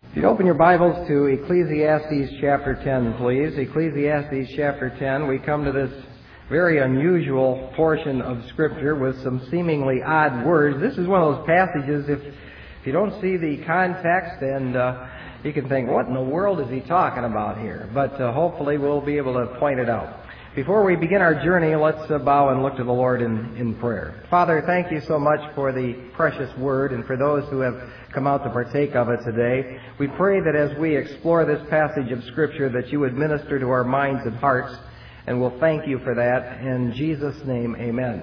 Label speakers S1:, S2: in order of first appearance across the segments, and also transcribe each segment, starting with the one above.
S1: If you'd open your Bibles to Ecclesiastes chapter 10, please. Ecclesiastes chapter 10, we come to this very unusual portion of Scripture with some seemingly odd words. This is one of those passages, if you don't see the context, and you can think, what in the world is he talking about here? But hopefully we'll be able to point it out. Before we begin our journey, let's bow and look to the Lord in prayer. Father, thank you so much for the precious Word and for those who have come out to partake of it today. We pray that as we explore this passage of Scripture that you would minister to our minds and hearts, and we'll thank you for that. In Jesus' name, amen.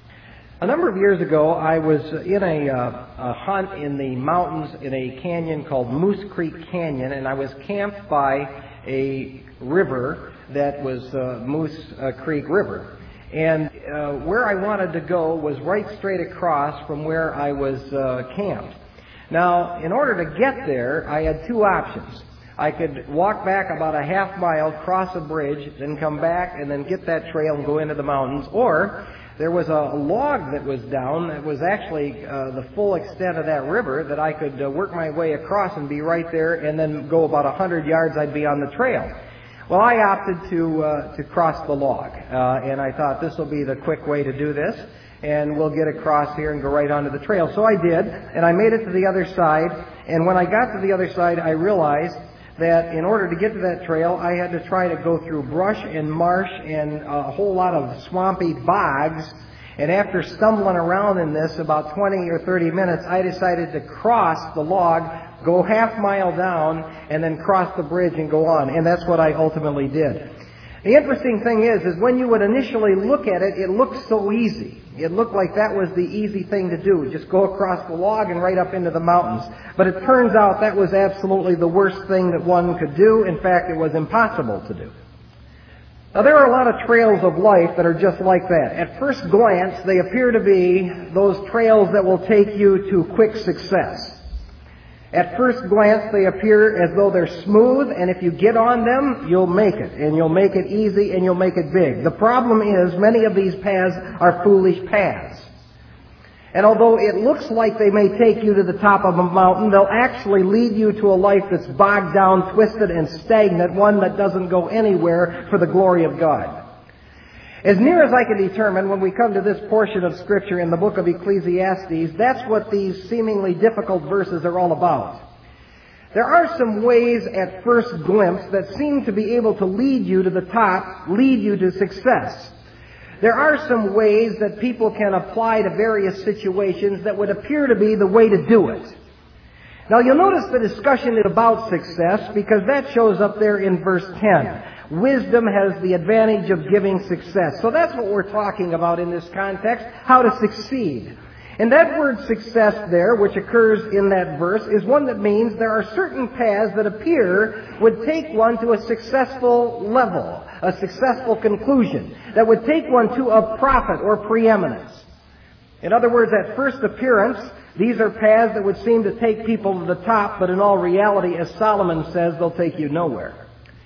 S1: A number of years ago, I was in a hunt in the mountains in a canyon called Moose Creek Canyon, and I was camped by a river that was Moose Creek River. And where I wanted to go was right straight across from where I was camped. Now, in order to get there, I had two options. I could walk back about a half mile, cross a bridge, then come back and then get that trail and go into the mountains. Or there was a log that was down that was actually the full extent of that river that I could work my way across and be right there, and then go about 100 yards, I'd be on the trail. Well, I opted to cross the log, and I thought this will be the quick way to do this, and we'll get across here and go right onto the trail. So I did, and I made it to the other side, and when I got to the other side, I realized that in order to get to that trail, I had to try to go through brush and marsh and a whole lot of swampy bogs. And after stumbling around in this about 20 or 30 minutes, I decided to cross the log, go half mile down, and then cross the bridge and go on. And that's what I ultimately did. The interesting thing is when you would initially look at it, it looked so easy. It looked like that was the easy thing to do. Just go across the log and right up into the mountains. But it turns out that was absolutely the worst thing that one could do. In fact, it was impossible to do. Now, there are a lot of trails of life that are just like that. At first glance, they appear to be those trails that will take you to quick success. At first glance, they appear as though they're smooth, and if you get on them, you'll make it. And you'll make it easy, and you'll make it big. The problem is, many of these paths are foolish paths. And although it looks like they may take you to the top of a mountain, they'll actually lead you to a life that's bogged down, twisted, and stagnant, one that doesn't go anywhere for the glory of God. As near as I can determine, when we come to this portion of Scripture in the book of Ecclesiastes, that's what these seemingly difficult verses are all about. There are some ways at first glimpse that seem to be able to lead you to the top, lead you to success. There are some ways that people can apply to various situations that would appear to be the way to do it. Now, you'll notice the discussion is about success because that shows up there in verse 10. Wisdom has the advantage of giving success. So that's what we're talking about in this context, how to succeed. And that word success there, which occurs in that verse, is one that means there are certain paths that appear would take one to a successful level, a successful conclusion, that would take one to a profit or preeminence. In other words, at first appearance, these are paths that would seem to take people to the top, but in all reality, as Solomon says, they'll take you nowhere.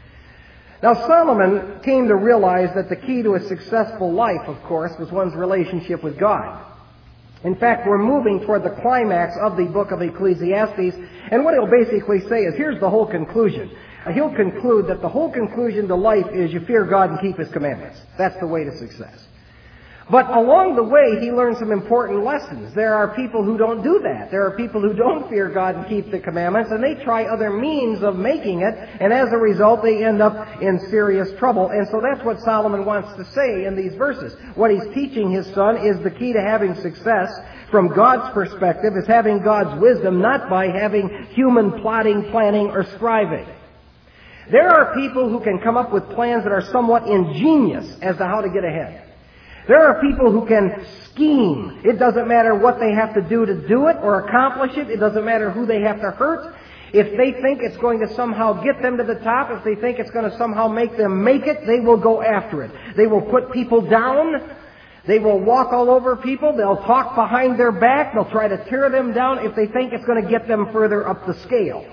S1: Now, Solomon came to realize that the key to a successful life, of course, was one's relationship with God. In fact, we're moving toward the climax of the book of Ecclesiastes, and what he'll basically say is, here's the whole conclusion. He'll conclude that the whole conclusion to life is you fear God and keep His commandments. That's the way to success. But along the way, he learned some important lessons. There are people who don't do that. There are people who don't fear God and keep the commandments, and they try other means of making it, and as a result, they end up in serious trouble. And so that's what Solomon wants to say in these verses. What he's teaching his son is the key to having success from God's perspective is having God's wisdom, not by having human plotting, planning, or striving. There are people who can come up with plans that are somewhat ingenious as to how to get ahead. There are people who can scheme. It doesn't matter what they have to do it or accomplish it. It doesn't matter who they have to hurt. If they think it's going to somehow get them to the top, if they think it's going to somehow make them make it, they will go after it. They will put people down. They will walk all over people. They'll talk behind their back. They'll try to tear them down if they think it's going to get them further up the scale.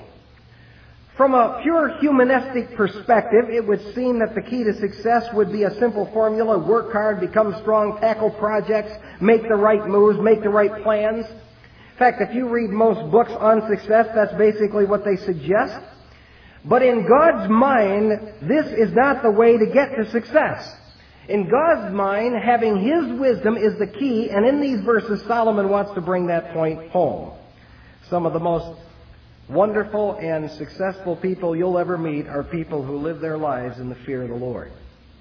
S1: From a pure humanistic perspective, it would seem that the key to success would be a simple formula: work hard, become strong, tackle projects, make the right moves, make the right plans. fact, if you read most books on success, that's basically what they suggest. But in God's mind, this is not the way to get to success. In God's mind, having His wisdom is the key, and in these verses, Solomon wants to bring that point home. Some of the most wonderful and successful people you'll ever meet are people who live their lives in the fear of the Lord.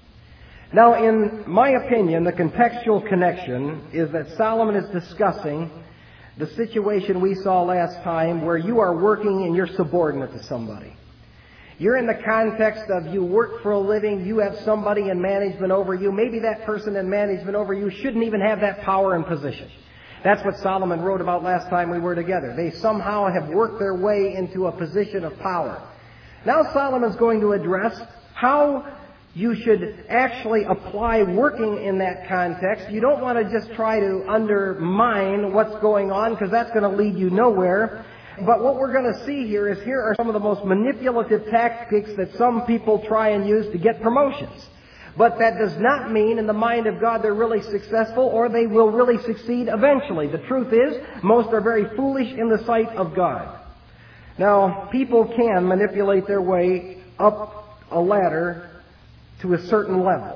S1: Now, in my opinion, the contextual connection is that Solomon is discussing the situation we saw last time where you are working and you're subordinate to somebody. You're in the context of you work for a living, you have somebody in management over you. Maybe that person in management over you shouldn't even have that power and position. That's what Solomon wrote about last time we were together. They somehow have worked their way into a position of power. Now Solomon's going to address how you should actually apply working in that context. You don't want to just try to undermine what's going on, because that's going to lead you nowhere. But what we're going to see here are some of the most manipulative tactics that some people try and use to get promotions. But that does not mean in the mind of God they're really successful or they will really succeed eventually. The truth is, most are very foolish in the sight of God. Now, people can manipulate their way up a ladder to a certain level.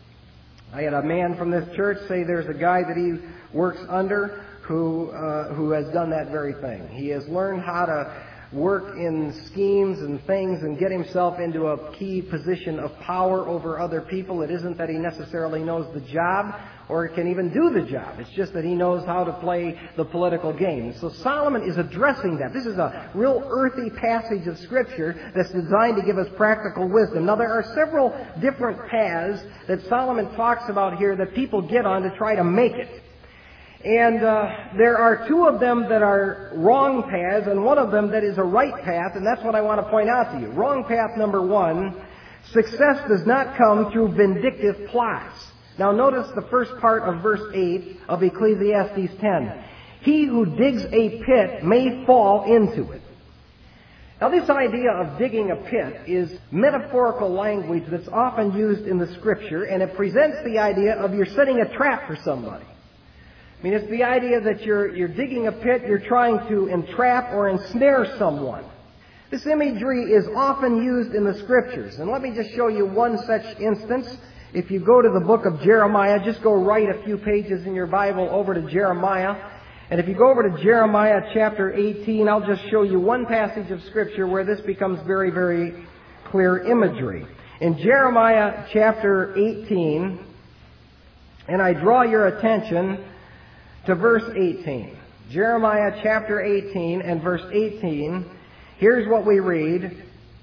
S1: I had a man from this church say there's a guy that he works under who has done that very thing. He has learned how to work in schemes and things and get himself into a key position of power over other people. It isn't that he necessarily knows the job or can even do the job. It's just that he knows how to play the political game. So Solomon is addressing that. This is a real earthy passage of Scripture that's designed to give us practical wisdom. Now, there are several different paths that Solomon talks about here that people get on to try to make it. And there are two of them that are wrong paths and one of them that is a right path, and that's what I want to point out to you. Wrong path number one, success does not come through vindictive plots. Now notice the first part of verse 8 of Ecclesiastes 10. He who digs a pit may fall into it. Now this idea of digging a pit is metaphorical language that's often used in the Scripture, and it presents the idea of you're setting a trap for somebody. I mean, it's the idea that you're digging a pit, you're trying to entrap or ensnare someone. This imagery is often used in the Scriptures. And let me just show you one such instance. If you go to the book of Jeremiah, just go right a few pages in your Bible over to Jeremiah. And if you go over to Jeremiah chapter 18, I'll just show you one passage of Scripture where this becomes very, very clear imagery. In Jeremiah chapter 18, and I draw your attention to verse 18. Jeremiah chapter 18 and verse 18. Here's what we read.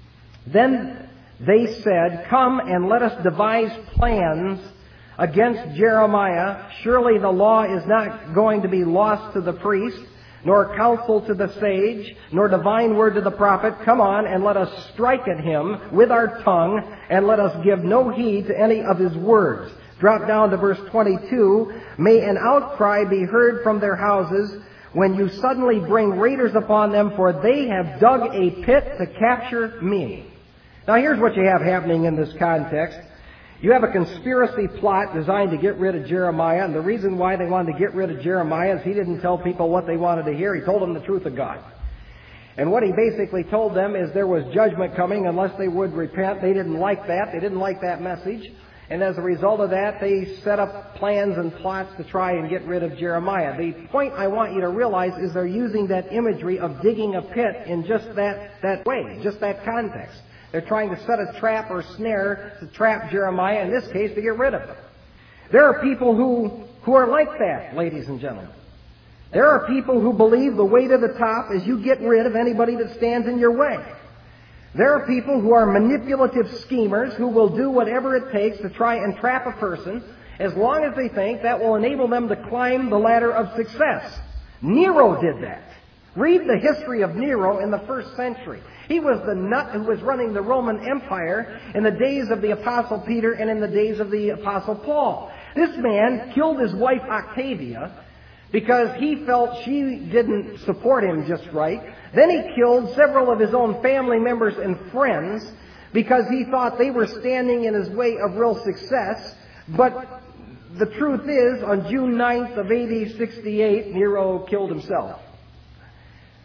S1: Then they said, "Come and let us devise plans against Jeremiah. Surely the law is not going to be lost to the priest, nor counsel to the sage, nor divine word to the prophet. Come on and let us strike at him with our tongue, and let us give no heed to any of his words." Drop down to verse 22. May an outcry be heard from their houses when you suddenly bring raiders upon them, for they have dug a pit to capture me. Now here's what you have happening in this context. You have a conspiracy plot designed to get rid of Jeremiah, and the reason why they wanted to get rid of Jeremiah is he didn't tell people what they wanted to hear. He told them the truth of God. And what he basically told them is there was judgment coming unless they would repent. They didn't like that. They didn't like that message. And as a result of that, they set up plans and plots to try and get rid of Jeremiah. The point I want you to realize is they're using that imagery of digging a pit in just that way, just that context. They're trying to set a trap or snare to trap Jeremiah, in this case, to get rid of him. There are people who are like that, ladies and gentlemen. There are people who believe the way to the top is you get rid of anybody that stands in your way. There are people who are manipulative schemers who will do whatever it takes to try and trap a person as long as they think that will enable them to climb the ladder of success. Nero did that. Read the history of Nero in the first century. He was the nut who was running the Roman Empire in the days of the Apostle Peter and in the days of the Apostle Paul. This man killed his wife Octavia because he felt she didn't support him just right. Then he killed several of his own family members and friends because he thought they were standing in his way of real success. But the truth is, on June 9th of AD 68, Nero killed himself.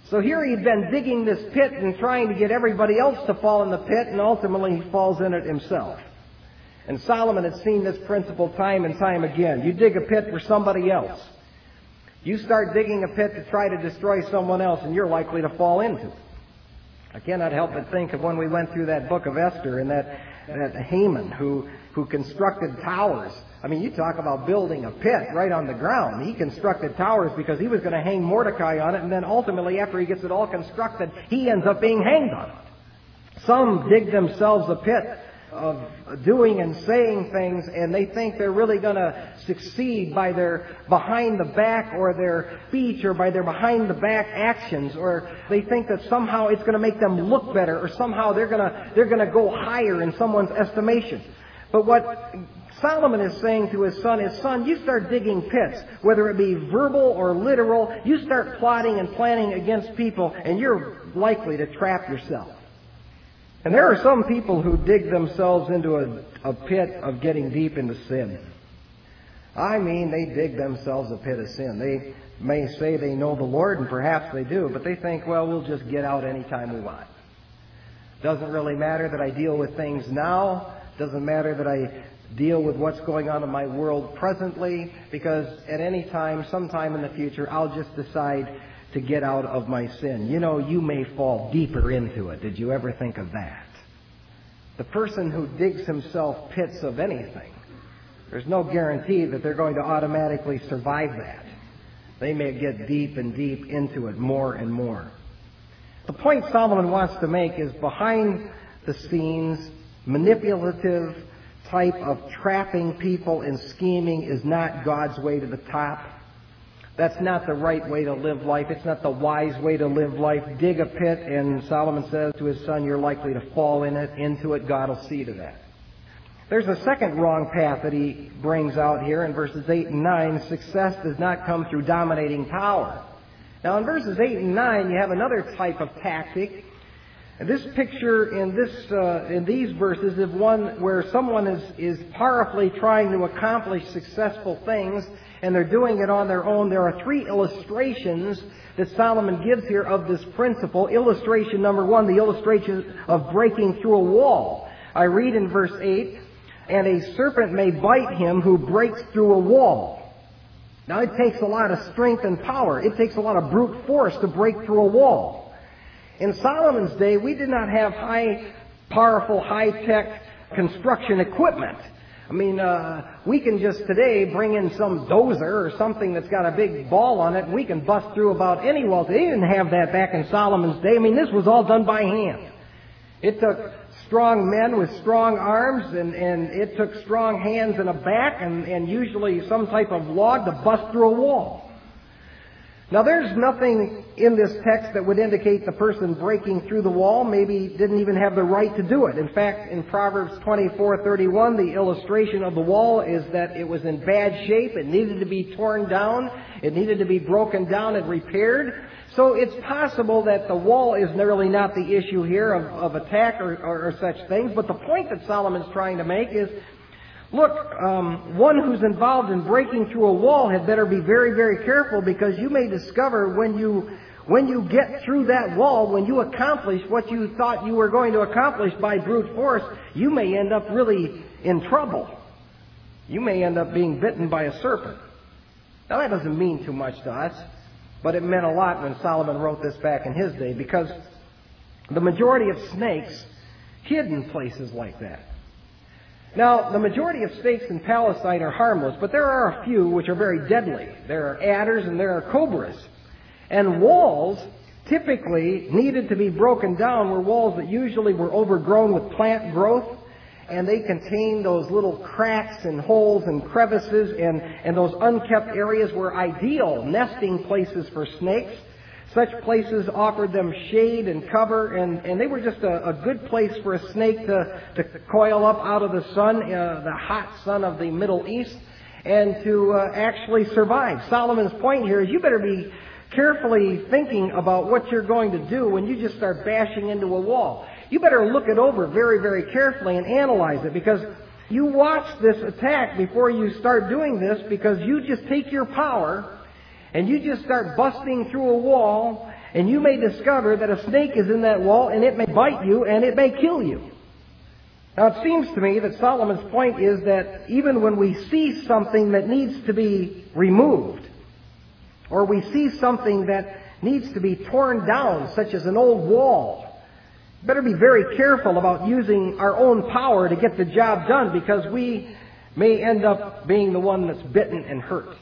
S1: So here he'd been digging this pit and trying to get everybody else to fall in the pit, and ultimately he falls in it himself. And Solomon had seen this principle time and time again. You dig a pit for somebody else. You start digging a pit to try to destroy someone else, and you're likely to fall into it. I cannot help but think of when we went through that book of Esther and that Haman who constructed towers. I mean, you talk about building a pit right on the ground. He constructed towers because he was going to hang Mordecai on it, and then ultimately, after he gets it all constructed, he ends up being hanged on it. Some dig themselves a pit of doing and saying things, and they think they're really going to succeed by their behind the back or their speech or by their behind the back actions, or they think that somehow it's going to make them look better, or somehow they're going to go higher in someone's estimation. But what Solomon is saying to his son is, son, you start digging pits, whether it be verbal or literal, you start plotting and planning against people, and you're likely to trap yourself. And there are some people who dig themselves into a pit of getting deep into sin. I mean, they dig themselves a pit of sin. They may say they know the Lord, and perhaps they do, but they think, well, we'll just get out anytime we want. Doesn't really matter that I deal with things now. Doesn't matter that I deal with what's going on in my world presently, because at any time, sometime in the future, I'll just decide to get out of my sin. You know, you may fall deeper into it. Did you ever think of that? The person who digs himself pits of anything, there's no guarantee that they're going to automatically survive that. They may get deep and deep into it more and more. The point Solomon wants to make is behind the scenes, manipulative type of trapping people and scheming is not God's way to the top. That's not the right way to live life. It's not the wise way to live life. Dig a pit, and Solomon says to his son, you're likely to fall into it. God will see to that. There's a second wrong path that he brings out here in verses 8 and 9. Success does not come through dominating power. Now in verses 8 and 9, you have another type of tactic. And this picture in these verses is one where someone is powerfully trying to accomplish successful things, and they're doing it on their own. There are three illustrations that Solomon gives here of this principle. Illustration number one, the illustration of breaking through a wall. I read in verse 8, and a serpent may bite him who breaks through a wall. Now it takes a lot of strength and power. It takes a lot of brute force to break through a wall. In Solomon's day, we did not have powerful, high-tech construction equipment. I mean, we can just today bring in some dozer or something that's got a big ball on it, and we can bust through about any wall. They didn't have that back in Solomon's day. I mean, this was all done by hand. It took strong men with strong arms, and it took strong hands and a back, and usually some type of log to bust through a wall. Now, there's nothing in this text that would indicate the person breaking through the wall maybe didn't even have the right to do it. In fact, in Proverbs 24:31, the illustration of the wall is that it was in bad shape. It needed to be torn down. It needed to be broken down and repaired. So it's possible that the wall is really not the issue here of attack or such things. But the point that Solomon's trying to make is, look, one who's involved in breaking through a wall had better be very, very careful, because you may discover when you get through that wall, when you accomplish what you thought you were going to accomplish by brute force, you may end up really in trouble. You may end up being bitten by a serpent. Now that doesn't mean too much to us, but it meant a lot when Solomon wrote this back in his day, because the majority of snakes hid in places like that. Now, the majority of snakes in Palestine are harmless, but there are a few which are very deadly. There are adders and there are cobras. And walls typically needed to be broken down were walls that usually were overgrown with plant growth, and they contained those little cracks and holes and crevices, and those unkept areas were ideal nesting places for snakes. Such places offered them shade and cover, and they were just a good place for a snake to coil up out of the sun, the hot sun of the Middle East, and to actually survive. Solomon's point here is you better be carefully thinking about what you're going to do when you just start bashing into a wall. You better look it over very, very carefully and analyze it, because you watch this attack before you start doing this, because you just take your power and you just start busting through a wall, and you may discover that a snake is in that wall, and it may bite you, and it may kill you. Now, it seems to me that Solomon's point is that even when we see something that needs to be removed, or we see something that needs to be torn down, such as an old wall, better be very careful about using our own power to get the job done, because we may end up being the one that's bitten and hurt.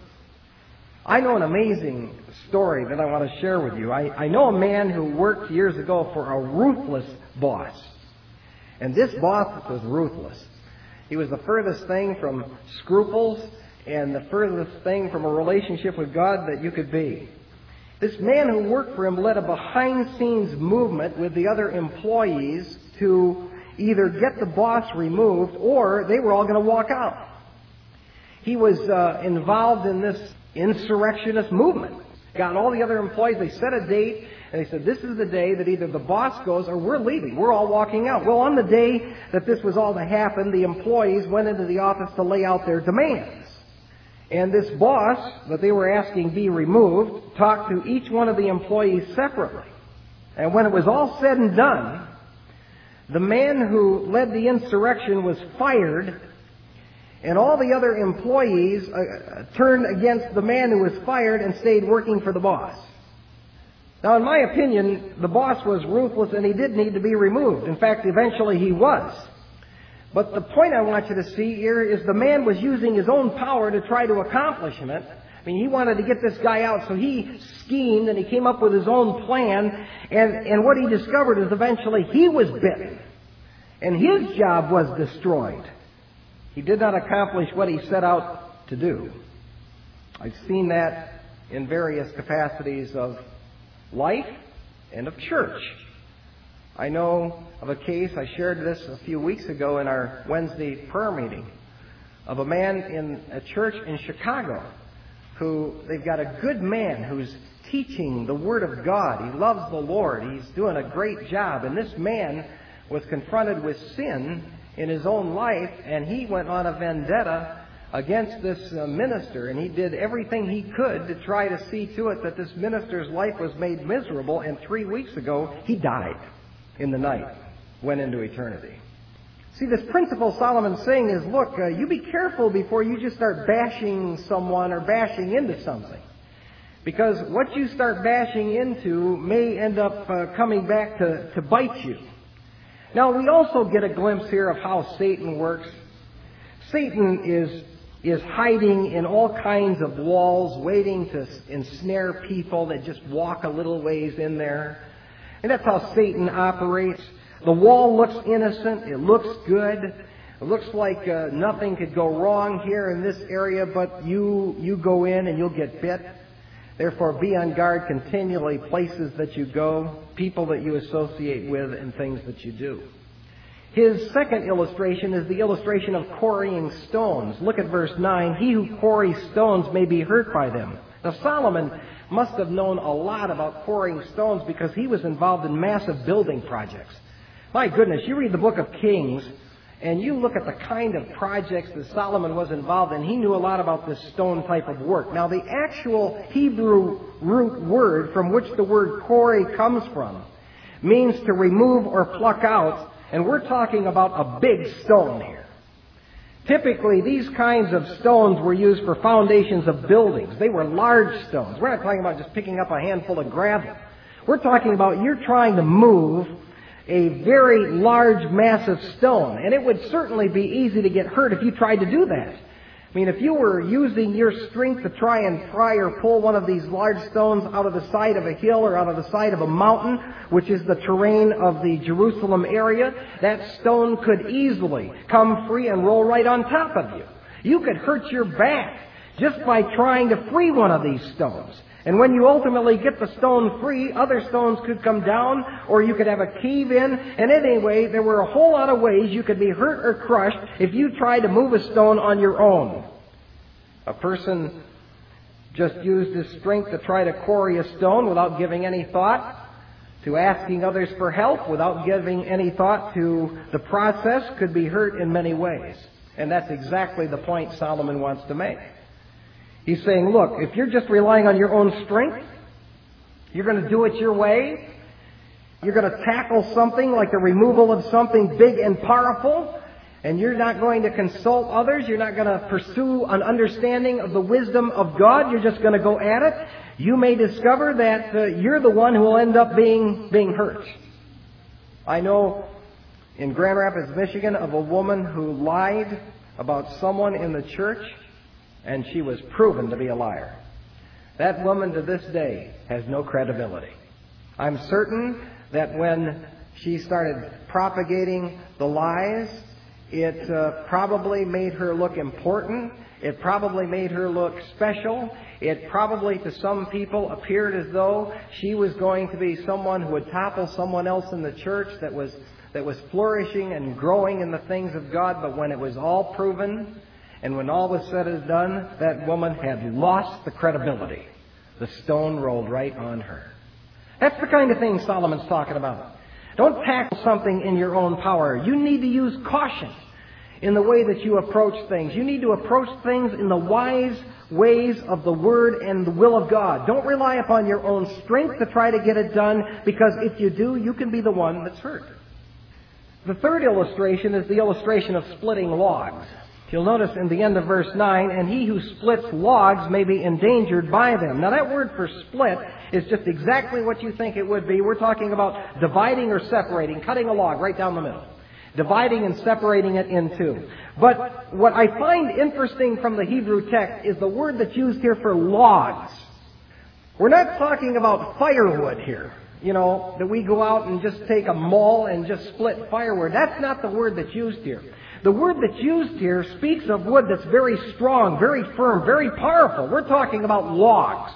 S1: I know an amazing story that I want to share with you. I know a man who worked years ago for a ruthless boss. And this boss was ruthless. He was the furthest thing from scruples and the furthest thing from a relationship with God that you could be. This man who worked for him led a behind-scenes movement with the other employees to either get the boss removed or they were all going to walk out. He was involved in this insurrectionist movement. Got all the other employees, they set a date, and they said, this is the day that either the boss goes or we're leaving. We're all walking out. Well, on the day that this was all to happen, the employees went into the office to lay out their demands. And this boss that they were asking be removed talked to each one of the employees separately. And when it was all said and done, the man who led the insurrection was fired, and all the other employees turned against the man who was fired and stayed working for the boss. Now, in my opinion, the boss was ruthless and he did need to be removed. In fact, eventually he was. But the point I want you to see here is the man was using his own power to try to accomplish it. I mean, he wanted to get this guy out, so he schemed and he came up with his own plan. And what he discovered is eventually he was bitten. And his job was destroyed. He did not accomplish what he set out to do. I've seen that in various capacities of life and of church. I know of a case, I shared this a few weeks ago in our Wednesday prayer meeting, of a man in a church in Chicago who, they've got a good man who's teaching the Word of God. He loves the Lord. He's doing a great job. And this man was confronted with sin in his own life, and he went on a vendetta against this minister, and he did everything he could to try to see to it that this minister's life was made miserable, and 3 weeks ago he died in the night, went into eternity. See, this principle Solomon's saying is, look, you be careful before you just start bashing someone or bashing into something. Because what you start bashing into may end up coming back to bite you. Now, we also get a glimpse here of how Satan works. Satan is hiding in all kinds of walls, waiting to ensnare people that just walk a little ways in there. And that's how Satan operates. The wall looks innocent. It looks good. It looks like nothing could go wrong here in this area, but you go in and you'll get bit. Therefore, be on guard continually, places that you go, people that you associate with, and things that you do. His second illustration is the illustration of quarrying stones. Look at verse 9. He who quarries stones may be hurt by them. Now, Solomon must have known a lot about quarrying stones because he was involved in massive building projects. My goodness, you read the book of Kings, and you look at the kind of projects that Solomon was involved in. He knew a lot about this stone type of work. Now, the actual Hebrew root word from which the word quarry comes from means to remove or pluck out, and we're talking about a big stone here. Typically, these kinds of stones were used for foundations of buildings. They were large stones. We're not talking about just picking up a handful of gravel. We're talking about you're trying to move a very large, massive stone. And it would certainly be easy to get hurt if you tried to do that. I mean, if you were using your strength to try and pry or pull one of these large stones out of the side of a hill or out of the side of a mountain, which is the terrain of the Jerusalem area, that stone could easily come free and roll right on top of you. You could hurt your back just by trying to free one of these stones. And when you ultimately get the stone free, other stones could come down, or you could have a cave-in. And anyway, there were a whole lot of ways you could be hurt or crushed if you tried to move a stone on your own. A person just used his strength to try to quarry a stone without giving any thought to asking others for help, without giving any thought to the process, could be hurt in many ways. And that's exactly the point Solomon wants to make. He's saying, look, if you're just relying on your own strength, You're going to do it your way. You're going to tackle something like the removal of something big and powerful, and you're not going to consult others. You're not going to pursue an understanding of the wisdom of God. You're just going to go at it. You may discover that you're the one who will end up being hurt. I know in Grand Rapids, Michigan, of a woman who lied about someone in the church, and she was proven to be a liar. That woman to this day has no credibility. I'm certain that when she started propagating the lies, it probably made her look important. It probably made her look special. It probably, to some people, appeared as though she was going to be someone who would topple someone else in the church that was flourishing and growing in the things of God. But when it was all proven, and when all was said and done, that woman had lost the credibility. The stone rolled right on her. That's the kind of thing Solomon's talking about. Don't tackle something in your own power. You need to use caution in the way that you approach things. You need to approach things in the wise ways of the Word and the will of God. Don't rely upon your own strength to try to get it done, because if you do, you can be the one that's hurt. The third illustration is the illustration of splitting logs. You'll notice in the end of verse 9, and he who splits logs may be endangered by them. Now that word for split is just exactly what you think it would be. We're talking about dividing or separating, cutting a log right down the middle. Dividing and separating it in two. But what I find interesting from the Hebrew text is the word that's used here for logs. We're not talking about firewood here. You know, that we go out and just take a maul and just split firewood. That's not the word that's used here. The word that's used here speaks of wood that's very strong, very firm, very powerful. We're talking about logs,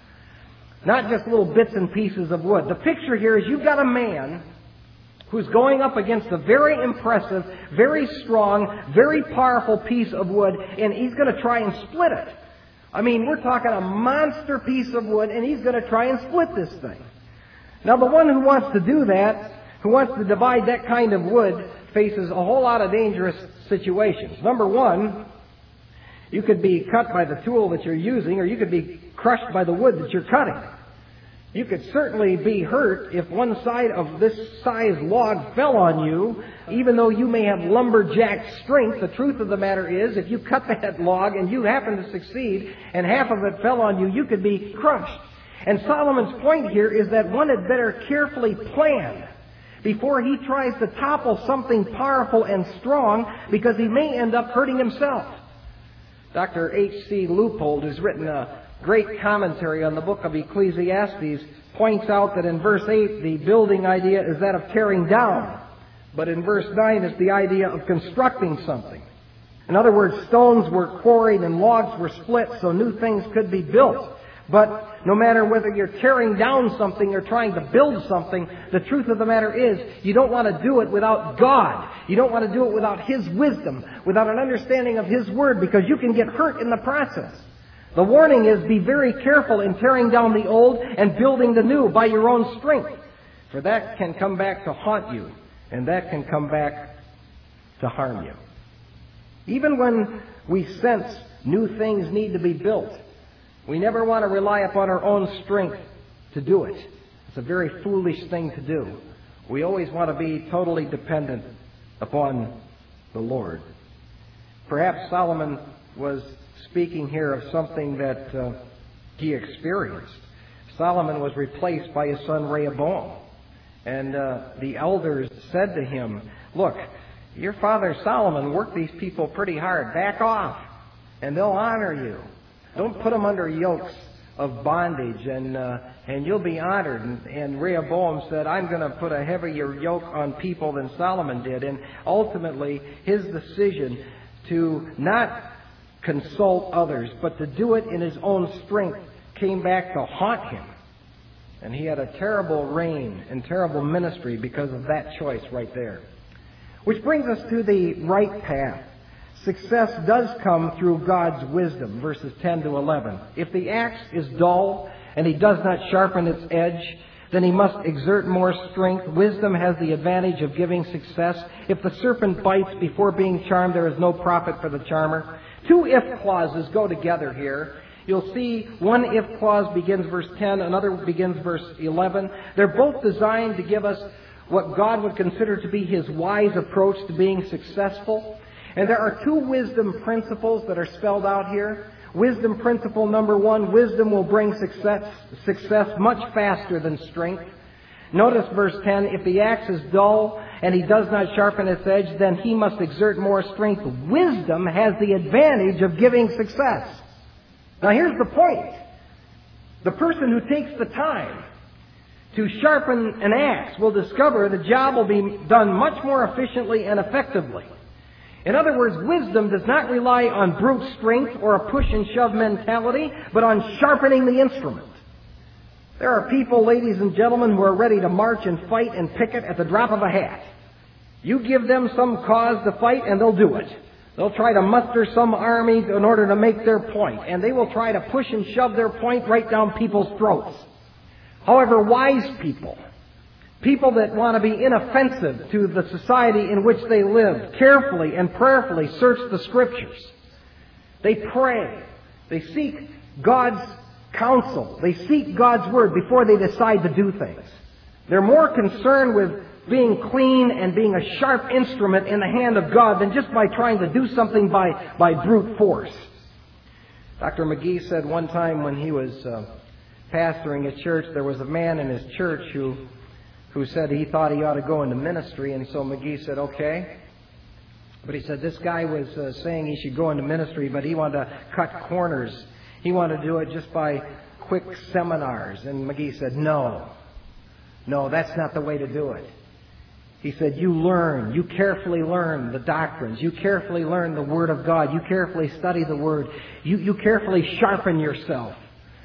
S1: not just little bits and pieces of wood. The picture here is you've got a man who's going up against a very impressive, very strong, very powerful piece of wood, and he's going to try and split it. I mean, we're talking a monster piece of wood, and he's going to try and split this thing. Now, the one who wants to do that, who wants to divide that kind of wood, faces a whole lot of dangerous situations. Number one, you could be cut by the tool that you're using, or you could be crushed by the wood that you're cutting. You could certainly be hurt if one side of this size log fell on you, even though you may have lumberjack strength. The truth of the matter is, if you cut that log and you happen to succeed and half of it fell on you, you could be crushed. And Solomon's point here is that one had better carefully plan before he tries to topple something powerful and strong, because he may end up hurting himself. Dr. H.C. Leupold, who's written a great commentary on the book of Ecclesiastes, points out that in verse 8 the building idea is that of tearing down, but in verse 9 it's the idea of constructing something. In other words, stones were quarried and logs were split so new things could be built. But no matter whether you're tearing down something or trying to build something, the truth of the matter is you don't want to do it without God. You don't want to do it without His wisdom, without an understanding of His Word, because you can get hurt in the process. The warning is, be very careful in tearing down the old and building the new by your own strength, for that can come back to haunt you, and that can come back to harm you. Even when we sense new things need to be built, we never want to rely upon our own strength to do it. It's a very foolish thing to do. We always want to be totally dependent upon the Lord. Perhaps Solomon was speaking here of something that he experienced. Solomon was replaced by his son Rehoboam. And the elders said to him, "Look, your father Solomon worked these people pretty hard. Back off, and they'll honor you. Don't put them under yokes of bondage, and you'll be honored." And Rehoboam said, "I'm going to put a heavier yoke on people than Solomon did." And ultimately, his decision to not consult others, but to do it in his own strength, came back to haunt him. And he had a terrible reign and terrible ministry because of that choice right there. Which brings us to the right path. Success does come through God's wisdom, verses 10 to 11. If the axe is dull and he does not sharpen its edge, then he must exert more strength. Wisdom has the advantage of giving success. If the serpent bites before being charmed, there is no profit for the charmer. Two if clauses go together here. You'll see one if clause begins verse 10, another begins verse 11. They're both designed to give us what God would consider to be His wise approach to being successful. And there are two wisdom principles that are spelled out here. Wisdom principle number one, wisdom will bring success much faster than strength. Notice verse 10, if the axe is dull and he does not sharpen its edge, then he must exert more strength. Wisdom has the advantage of giving success. Now here's the point. The person who takes the time to sharpen an axe will discover the job will be done much more efficiently and effectively. In other words, wisdom does not rely on brute strength or a push and shove mentality, but on sharpening the instrument. There are people, ladies and gentlemen, who are ready to march and fight and picket at the drop of a hat. You give them some cause to fight and they'll do it. They'll try to muster some army in order to make their point, and they will try to push and shove their point right down people's throats. However, wise people, people that want to be inoffensive to the society in which they live, carefully and prayerfully search the Scriptures. They pray. They seek God's counsel. They seek God's Word before they decide to do things. They're more concerned with being clean and being a sharp instrument in the hand of God than just by trying to do something by brute force. Dr. McGee said one time when he was pastoring a church, there was a man in his church who said he thought he ought to go into ministry, and so McGee said, okay. But he said this guy was saying he should go into ministry, but he wanted to cut corners. He wanted to do it just by quick seminars. And McGee said, no, that's not the way to do it. He said, you carefully learn the doctrines. You carefully learn the Word of God. You carefully study the Word. You carefully sharpen yourself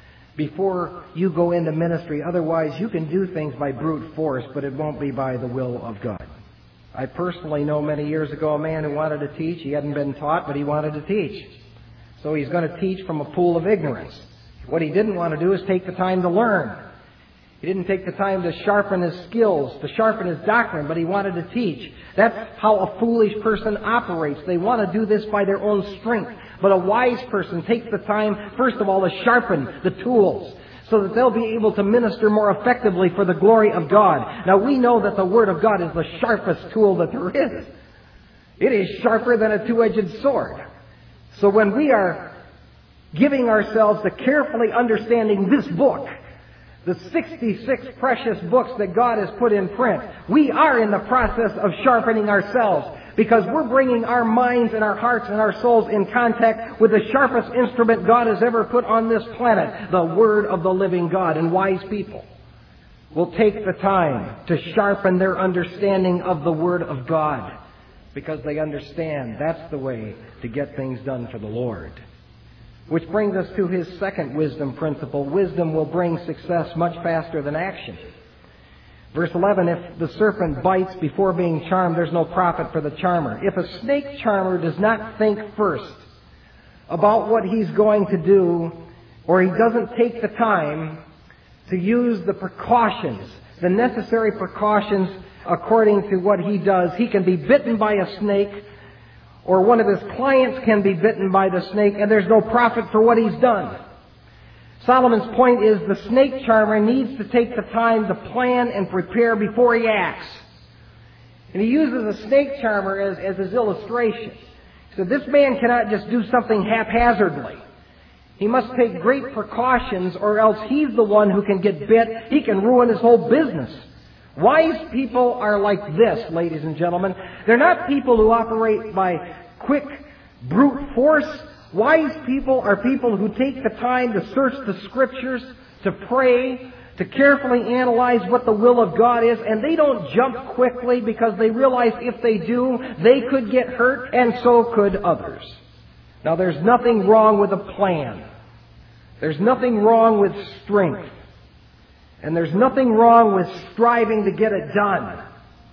S1: before you go into ministry. Otherwise, you can do things by brute force, but it won't be by the will of God. I personally know many years ago a man who wanted to teach. He hadn't been taught, but he wanted to teach. So he's going to teach from a pool of ignorance. What he didn't want to do is take the time to learn. He didn't take the time to sharpen his skills, to sharpen his doctrine, but he wanted to teach. That's how a foolish person operates. They want to do this by their own strength. But a wise person takes the time, first of all, to sharpen the tools so that they'll be able to minister more effectively for the glory of God. Now, we know that the Word of God is the sharpest tool that there is. It is sharper than a two-edged sword. So when we are giving ourselves to carefully understanding this book, the 66 precious books that God has put in print, we are in the process of sharpening ourselves because we're bringing our minds and our hearts and our souls in contact with the sharpest instrument God has ever put on this planet, the Word of the living God. And wise people will take the time to sharpen their understanding of the Word of God because they understand that's the way to get things done for the Lord. Which brings us to his second wisdom principle. Wisdom will bring success much faster than action. Verse 11, if the serpent bites before being charmed, there's no profit for the charmer. If a snake charmer does not think first about what he's going to do, or he doesn't take the time to use the precautions, the necessary precautions according to what he does, he can be bitten by a snake, or one of his clients can be bitten by the snake, and there's no profit for what he's done. Solomon's point is the snake charmer needs to take the time to plan and prepare before he acts. And he uses a snake charmer as his illustration. He said, this man cannot just do something haphazardly. He must take great precautions, or else he's the one who can get bit. He can ruin his whole business. Wise people are like this, ladies and gentlemen. They're not people who operate by quick brute force. Wise people are people who take the time to search the Scriptures, to pray, to carefully analyze what the will of God is, and they don't jump quickly because they realize if they do, they could get hurt, and so could others. Now, there's nothing wrong with a plan. There's nothing wrong with strength. And there's nothing wrong with striving to get it done,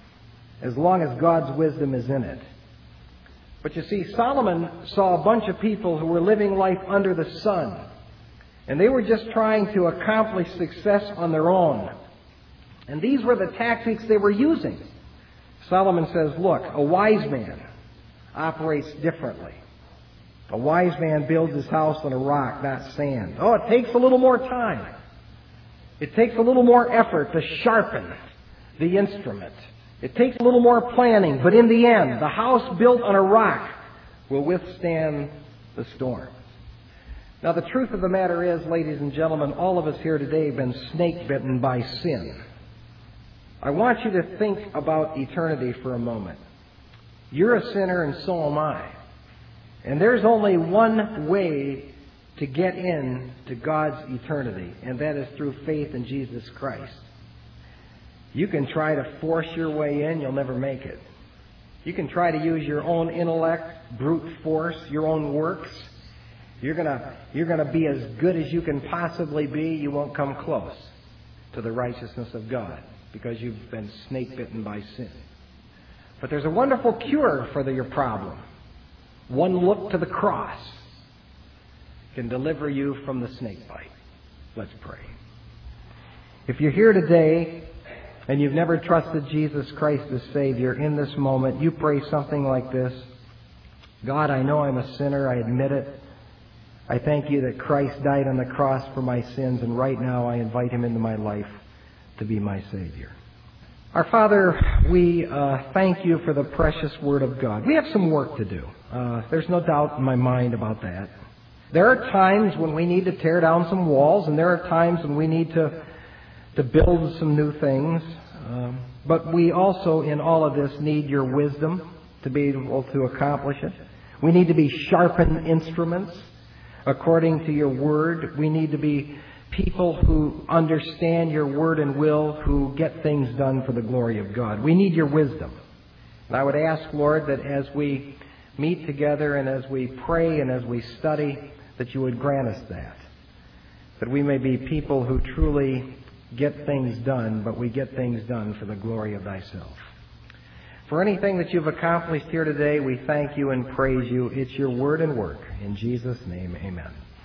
S1: as long as God's wisdom is in it. But you see, Solomon saw a bunch of people who were living life under the sun, and they were just trying to accomplish success on their own. And these were the tactics they were using. Solomon says, look, a wise man operates differently. A wise man builds his house on a rock, not sand. Oh, it takes a little more time. It takes a little more effort to sharpen the instrument. It takes a little more planning, but in the end, the house built on a rock will withstand the storm. Now, the truth of the matter is, ladies and gentlemen, all of us here today have been snake-bitten by sin. I want you to think about eternity for a moment. You're a sinner and so am I. And there's only one way to get into God's eternity, and that is through faith in Jesus Christ. You can try to force your way in, you'll never make it. You can try to use your own intellect, brute force, your own works. You're gonna be as good as you can possibly be. You won't come close to the righteousness of God because you've been snake-bitten by sin. But there's a wonderful cure for your problem. One look to the cross can deliver you from the snake bite. Let's pray. If you're here today and you've never trusted Jesus Christ as Savior, in this moment, you pray something like this. God, I know I'm a sinner. I admit it. I thank you that Christ died on the cross for my sins, and right now I invite Him into my life to be my Savior. Our Father, we thank you for the precious Word of God. We have some work to do. There's no doubt in my mind about that. There are times when we need to tear down some walls, and there are times when we need to build some new things. But we also, in all of this, need your wisdom to be able to accomplish it. We need to be sharpened instruments according to your Word. We need to be people who understand your Word and will, who get things done for the glory of God. We need your wisdom. And I would ask, Lord, that as we meet together and as we pray and as we study, that you would grant us that we may be people who truly get things done, but we get things done for the glory of thyself. For anything that you've accomplished here today, we thank you and praise you. It's your word and work. In Jesus' name, amen.